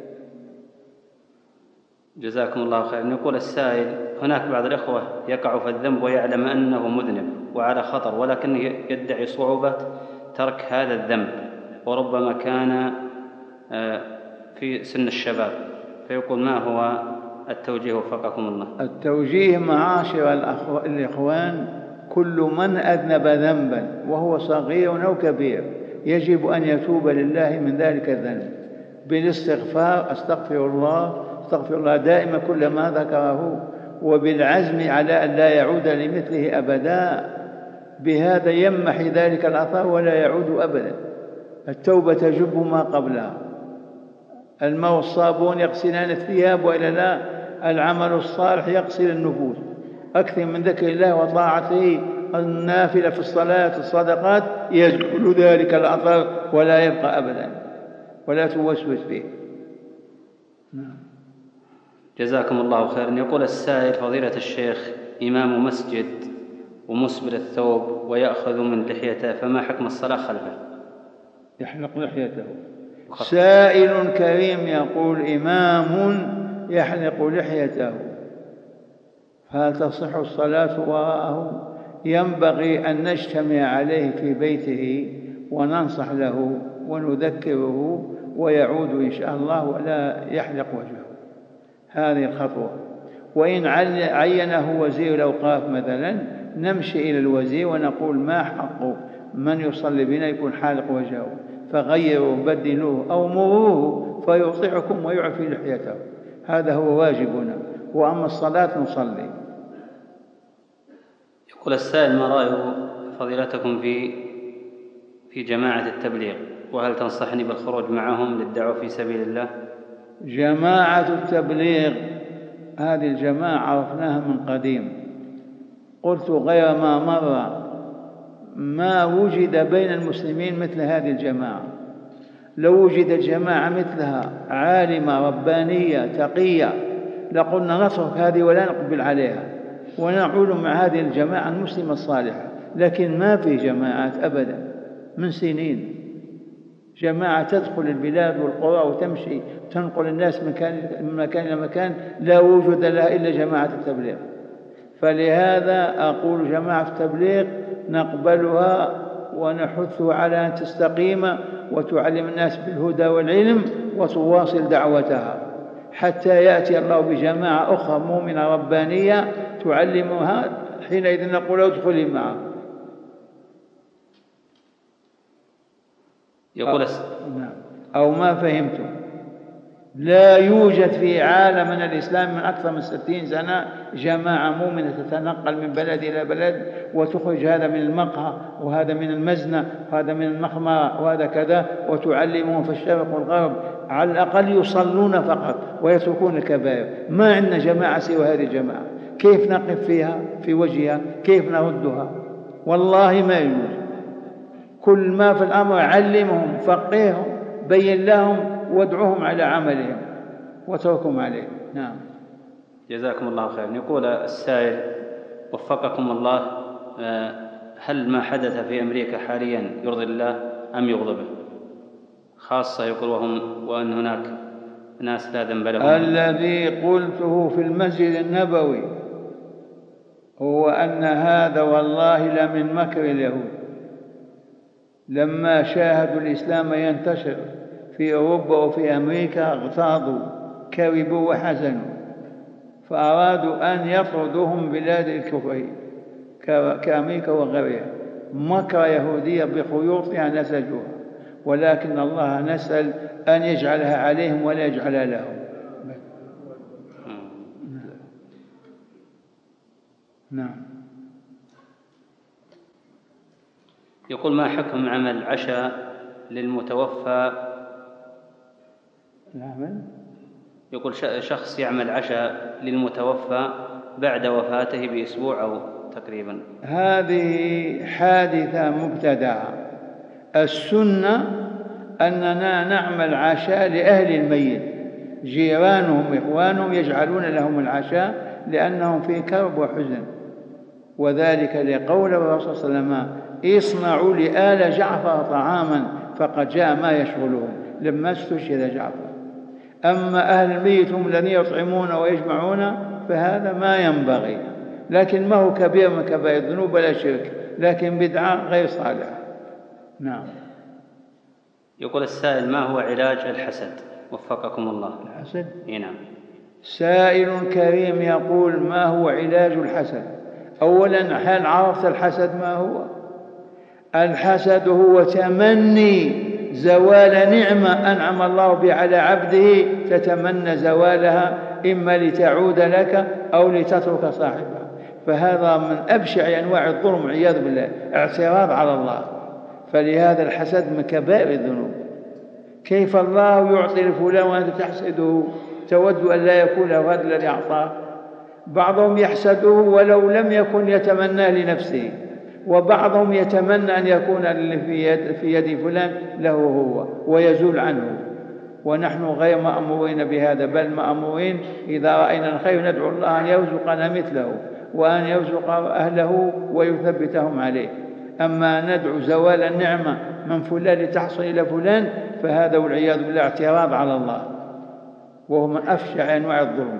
جزاكم الله خيرا. يقول السائل: هناك بعض الإخوة يقع في الذنب ويعلم أنه مذنب وعلى خطر، ولكنه يدعي صعوبة ترك هذا الذنب، وربما كان في سن الشباب، فيقول: ما هو التوجيه وفقكم الله؟ التوجيه معاشر الإخوان: كل من أذنب ذنبا وهو صغير أو كبير يجب أن يتوب لله من ذلك الذنب بالاستغفار، أستغفر الله استغفر الله دائما كل ما ذكره، وبالعزم على أن لا يعود لمثله أبدا. بهذا يمحي ذلك الأثر ولا يعود أبدا. التوبة تجب ما قبلها. الماء والصابون يغسلان الثياب، وإلا لا، العمل الصالح يغسل النفوس. أكثر من ذكر الله وطاعته، النافلة في الصلاة الصدقات، يزول ذلك الأثر ولا يبقى أبدا، ولا توسوس فيه. نعم. جزاكم الله خيرا. يقول السائل: فضيلة الشيخ، إمام مسجد ومسبل الثوب ويأخذ من لحيته، فما حكم الصلاة خلفه؟ يحلق لحيته. سائل كريم يقول: إمام يحلق لحيته، هل تصح الصلاة وراءه؟ ينبغي أن نجتمع عليه في بيته وننصح له ونذكره ويعود إن شاء الله ولا يحلق وجهه. هذه الخطوة. وإن عينه وزير الأوقاف مثلا، نمشي إلى الوزير ونقول: ما حق من يصلي بنا يكون حالق وجهه، فغيروا بدلوه أو مروه فيطيعكم ويعفي لحيته. هذا هو واجبنا. وأما الصلاة نصلي. يقول السائل: ما رأي فضيلتكم في في جماعة التبليغ، وهل تنصحني بالخروج معهم للدعوة في سبيل الله؟ جماعة التبليغ هذه الجماعة عرفناها من قديم. قلت غير ما مر: ما وجد بين المسلمين مثل هذه الجماعة. لو وجدت جماعة مثلها عالمة ربانية تقية لقلنا نترك هذه ولا نقبل عليها ونعود مع هذه الجماعة المسلمة الصالحة، لكن ما في جماعات أبدا من سنين. جماعة تدخل البلاد والقرى وتمشي تنقل الناس من مكان إلى مكان، لا وجود لها إلا جماعة التبليغ. فلهذا أقول: جماعة التبليغ نقبلها ونحثها على أن تستقيم وتعلم الناس بالهدى والعلم وتواصل دعوتها حتى يأتي الله بجماعة أخرى مؤمنة ربانية تعلمها، حينئذ نقول: ادخلي معه. يقول أو, نعم. أو ما فهمتم. لا يوجد في عالمنا الإسلام من أكثر من ستين سنة جماعة مؤمنة تتنقل من بلد إلى بلد وتخرج هذا من المقهى وهذا من المزنة وهذا من المخمرة وهذا كذا، وتعلمهم في الشرق والغرب. على الأقل يصلون فقط ويتركون الكبائر. ما عندنا جماعة سوى هذه الجماعة. كيف نقف فيها في وجهها؟ كيف نردها؟ والله ما يوجد. كل ما في الأمر علمهم، فقههم، بين لهم، وادعوهم على عملهم وتركهم عليه. نعم. جزاكم الله خيرا. يقول السائل: وفقكم الله، هل ما حدث في أمريكا حاليا يرضي الله أم يغضبه؟ خاصة يقول وهم وأن هناك ناس لا ذنب لهم. الذي قلته في المسجد النبوي هو أن هذا والله لمن مكر اليهود. لما شاهدوا الإسلام ينتشر في أوروبا وفي أمريكا اغتاظوا كربوا وحزنوا، فأرادوا أن يطردوهم بلاد الكفر كأمريكا وغيرها. مكر يهودية بخيوطها نسجوها. ولكن الله نسأل أن يجعلها عليهم ولا يجعلها لهم. نعم. يقول: ما حكم عمل عشاء للمتوفى؟ العمل يقول شخص يعمل عشاء للمتوفى بعد وفاته بأسبوع أو تقريبا. هذه حادثة مبتدعة. السنة أننا نعمل عشاء لأهل الميت، جيرانهم إخوانهم يجعلون لهم العشاء لأنهم في كرب وحزن، وذلك لقول الرسول صلى الله عليه وسلم: اصنعوا لآل جعفر طعاما فقد جاء ما يشغلهم، لما استشهد جعفر. أما أهل الميت هم الذين يطعمون ويجمعون فهذا ما ينبغي، لكن ما هو كبير من كبائر الذنوب ولا شرك، لكن بدعة غير صالحة. نعم. يقول السائل: ما هو علاج الحسد؟ وفقكم الله. الحسد؟ نعم. سائل كريم يقول: ما هو علاج الحسد؟ أولا، هل عرفت الحسد ما هو؟ الحسد هو تمني زوال نعمة أنعم الله بها على عبده، تتمنى زوالها إما لتعود لك أو لتترك صاحبها، فهذا من أبشع أنواع الظلم والعياذ بالله، اعتراض على الله. فلهذا الحسد من كبائر الذنوب. كيف الله يعطي لفلان وأنت تحسده، تود أن لا يكون له هذا الذي أعطاه؟ بعضهم يحسده ولو لم يكن يتمناه لنفسه، وبعضهم يتمنى أن يكون في يد, في يد فلان له هو ويزول عنه، ونحن غير مأمورين بهذا، بل مأمورين إذا رأينا الخير ندعو الله أن يرزقنا مثله وأن يرزق أهله ويثبتهم عليه. أما ندعو زوال النعمة من فلان لتحصل إلى فلان فهذا والعياذ بالله اعتراض على الله، وهو من أفشع أنواع الظلم.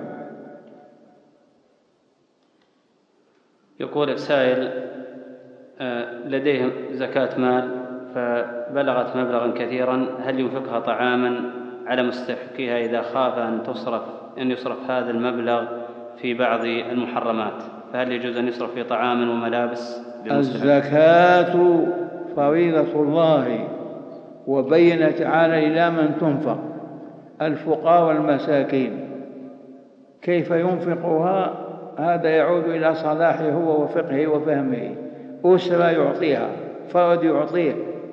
يقول السائل: لديهم زكاة مال فبلغت مبلغا كثيرا، هل ينفقها طعاما على مستحقيها إذا خاف أن تصرف أن يصرف هذا المبلغ في بعض المحرمات؟ فهل يجوز أن يصرف في طعام وملابس للمستحق؟ الزكاة فريضة الله، وبين تعالى إلى من تنفق: الفقراء والمساكين. كيف ينفقها؟ هذا يعود إلى صلاحه هو وفقهه وفهمه. أسرة يعطيها، فرد يعطيه.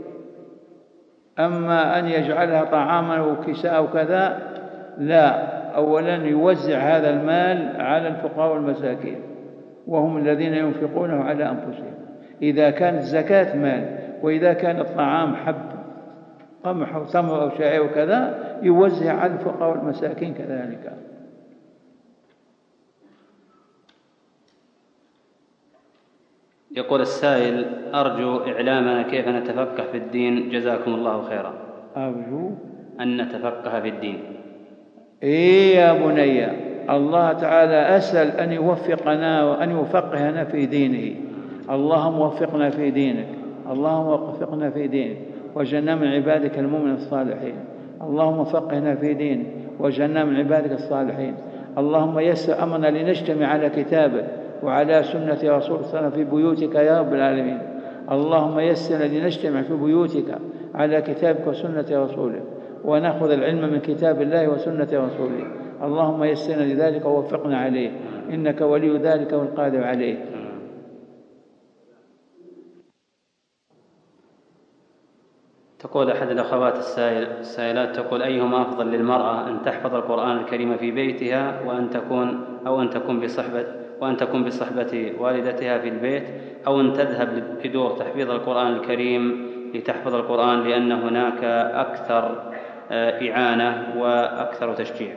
أما أن يجعلها طعاما وكساء وكذا لا. أولا يوزع هذا المال على الفقراء والمساكين، وهم الذين ينفقونه على أنفسهم. إذا كانت زكاة مال، وإذا كان الطعام حب قمح أو تمر أو شعير وكذا يوزع على الفقراء والمساكين كذلك. يقول السائل: أرجو إعلامنا كيف نتفقه في الدين، جزاكم الله خيرا. أرجو أن نتفقه في الدين. إيه يا بني، الله تعالى أسأل أن يوفقنا وأن يفقهنا في دينه. اللهم وفقنا في دينك، اللهم وفقنا في دينك وجعلنا من عبادك المؤمنين الصالحين. اللهم فقهنا في دينك وجعلنا من عبادك الصالحين. اللهم يسر أمرنا لنجتمع على كتابك وعلى سنة رسول الله صلى الله عليه وسلم في بيوتك يا رب العالمين. اللهم يسر لنجتمع في بيوتك على كتابك وسنة رسولك، ونأخذ العلم من كتاب الله وسنة رسوله. اللهم يسرنا لذلك ووفقنا عليه، إنك ولي ذلك والقادر عليه. تقول أحد الأخوات السائلات، تقول: أيهما أفضل للمرأة، أن تحفظ القرآن الكريم في بيتها وأن تكون أو أن تكون بصحبة وأن تكون بصحبة والدتها في البيت، أو أن تذهب لدور تحفيظ القرآن الكريم لتحفظ القرآن، لأن هناك أكثر إعانة وأكثر تشجيع؟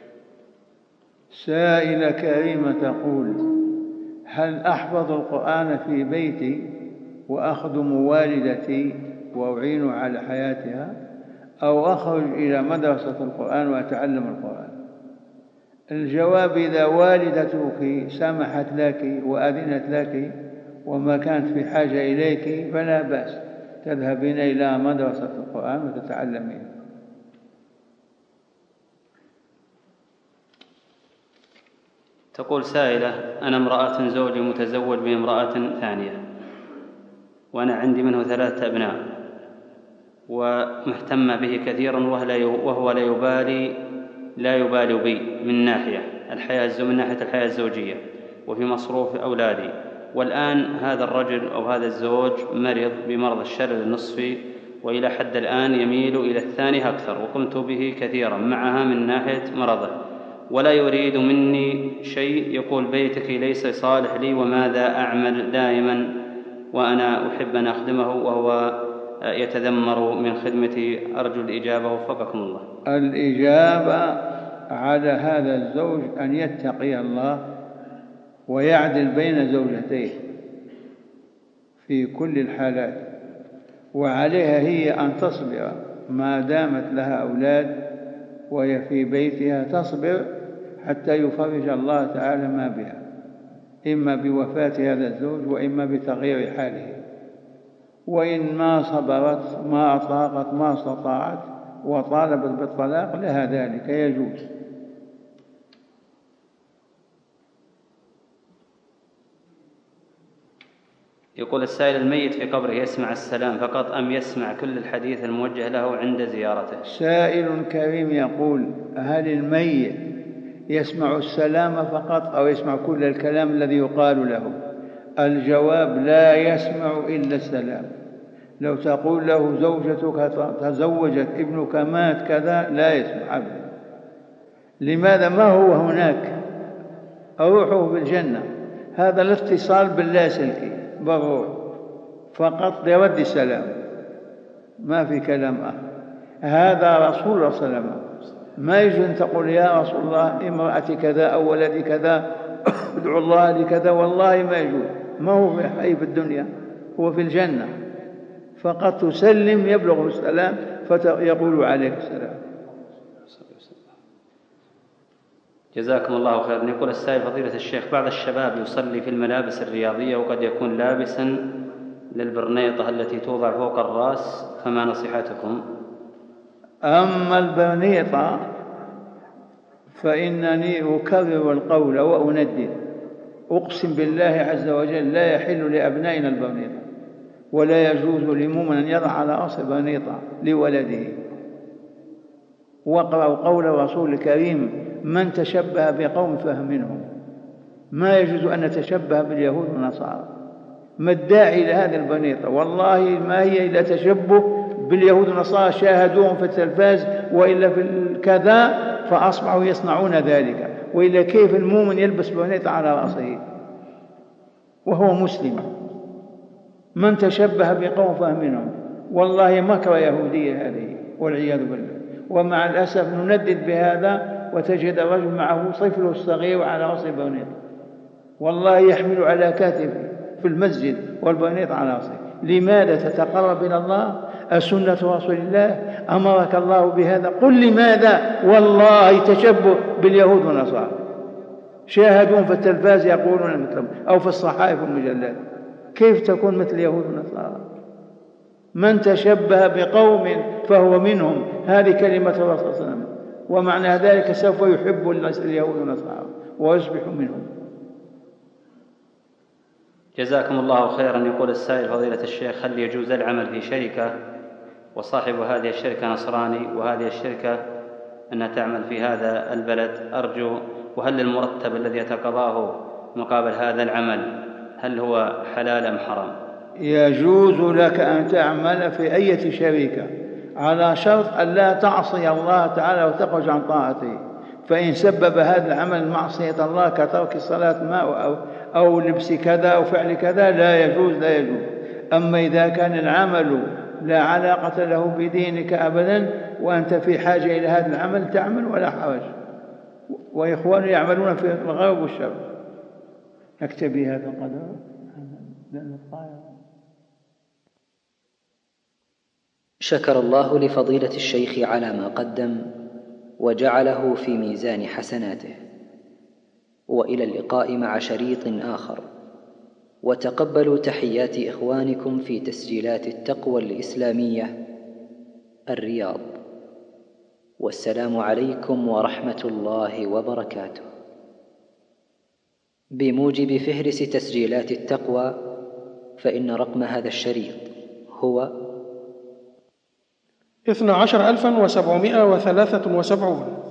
سائلة كريمة تقول: هل أحفظ القرآن في بيتي وأخدم والدتي وأعين على حياتها، أو أخرج إلى مدرسة القرآن وأتعلم القرآن؟ الجواب: إذا والدتك سمحت لك وأذنت لك وما كانت في حاجة إليك فلا بأس، تذهبين إلى مدرسة القرآن وتتعلمين. تقول سائلة: أنا امرأة، زوجي متزوج بامرأة ثانية، وأنا عندي منه ثلاثة أبناء، ومهتم به كثيرا وهو لا يبالي لا يبالي بي من ناحية الحياة من ناحية الحياة الزوجية وفي مصروف أولادي. والآن هذا الرجل أو هذا الزوج مرض بمرض الشلل النصفي، وإلى حد الآن يميل إلى الثاني أكثر، وقمت به كثيرا معها من ناحية مرضه، ولا يريد مني شيء. يقول بيتك ليس صالح لي، وماذا أعمل دائما وأنا أحب أن أخدمه وهو يتذمر من خدمتي؟ أرجو الإجابة وفقكم الله. الإجابة على هذا الزوج أن يتقي الله ويعدل بين زوجتيه في كل الحالات، وعليها هي أن تصبر ما دامت لها أولاد وهي في بيتها، تصبر حتى يفرج الله تعالى ما بها، إما بوفاة هذا الزوج وإما بتغيير حاله. وإن ما صبرت ما أطاقت ما استطاعت وطالبت بالطلاق لها ذلك، يجوز. يقول السائل: الميت في قبره يسمع السلام فقط أم يسمع كل الحديث الموجه له عند زيارته؟ سائل كريم يقول: هل الميت يسمع السلام فقط أو يسمع كل الكلام الذي يقال له؟ الجواب: لا يسمع إلا السلام. لو تقول له زوجتك تزوجت، ابنك مات، كذا، لا يسمع أبدا. لماذا؟ ما هو هناك، روحه في الجنة. هذا الاتصال باللاسلكي بالروح فقط يرد السلام، ما في كلام آخر. هذا رسول الله صلى الله عليه وسلم. ما يجوز أن تقول يا رسول الله امرأتي كذا أو ولدي كذا ادعو الله لكذا، والله ما يجوز. ما هو في حي في الدنيا، هو في الجنة. فقط تسلم يبلغ السلام فيقول عليك السلام. جزاكم الله خيرا. يقول السائل: فضيلة الشيخ، بعض الشباب يصلي في الملابس الرياضية وقد يكون لابسا للبرنيطة التي توضع فوق الرأس، فما نصيحتكم؟ أما البرنيطة فإنني أكرر القول وأندد، أقسم بالله عز وجل لا يحل لأبنائنا البرنيطة، ولا يجوز لمؤمن أن يضع على رأس برنيطة لولده. واقرأوا قول الرسول الكريم: من تشبه بقوم فهو منهم. ما يجوز أن نتشبه باليهود والنصارى. ما الداعي لهذه البرنيطة؟ والله ما هي إلا تشبه باليهود والنصارى، شاهدوهم في التلفاز وإلا في الكذا فأصبحوا يصنعون ذلك. وإلا كيف المؤمن يلبس برنيطة على رأسه وهو مسلم؟ من تشبه بقوم فهو منهم. والله مكر يهودية هذه والعياذ بالله. ومع الأسف نندد بهذا، وتجد الرجل معه طفله الصغير على رأسه برنيطة، والله يحمل على كتفه في المسجد والبرنيطة على رأسه. لماذا تتقرب إلى الله؟ أسنة رسول الله أمرك الله بهذا؟ قل لماذا؟ والله تشبه باليهود والنصارى، شاهدون في التلفاز يقولون مثلهم أو في الصحائف والمجلات. كيف تكون مثل اليهود والنصارى؟ من تشبه بقوم فهو منهم، هذه كلمة الرسول صلى الله عليه وسلم، ومعنى ذلك سوف يحب اليهود والنصارى ويصبح منهم. جزاكم الله خيرا. يقول السائل: فضيلة الشيخ، هل يجوز العمل في شركة وصاحب هذه الشركة نصراني وهذه الشركة أنها تعمل في هذا البلد؟ أرجو، وهل المرتب الذي يتقاضاه مقابل هذا العمل هل هو حلال أم حرام؟ يجوز لك أن تعمل في أي شركة على شرط أن لا تعصي الله تعالى وتخرج عن طاعته. فإن سبب هذا العمل معصية الله كترك الصلاة ما أو, أو لبس كذا أو فعل كذا لا يجوز لا يجوز. أما إذا كان العمل لا علاقة له بدينك أبدا وأنت في حاجة إلى هذا العمل تعمل ولا حرج. وإخوان يعملون في الغرب والشرق. نكتفي هذا القدر. شكر الله لفضيلة الشيخ على ما قدم وجعله في ميزان حسناته. وإلى اللقاء مع شريط آخر، وتقبلوا تحيات إخوانكم في تسجيلات التقوى الإسلامية الرياض. والسلام عليكم ورحمة الله وبركاته. بموجب فهرس تسجيلات التقوى، فإن رقم هذا الشريط هو اثنا عشر ألفا وسبعمائة وثلاثة وسبعون.